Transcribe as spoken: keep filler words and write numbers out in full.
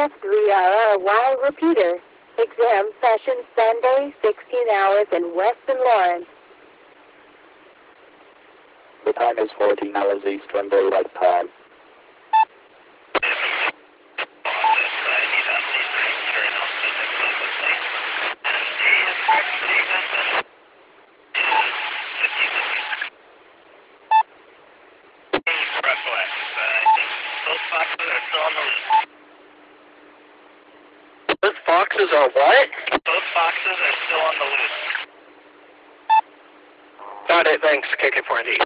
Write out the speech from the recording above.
F three R R Y repeater. Exam session Sunday, sixteen hours in Weston Lawrence. The time is fourteen hours Eastern Daylight Time. Those foxes are what? Those foxes are still on the loose. Got it, thanks. K K four N D.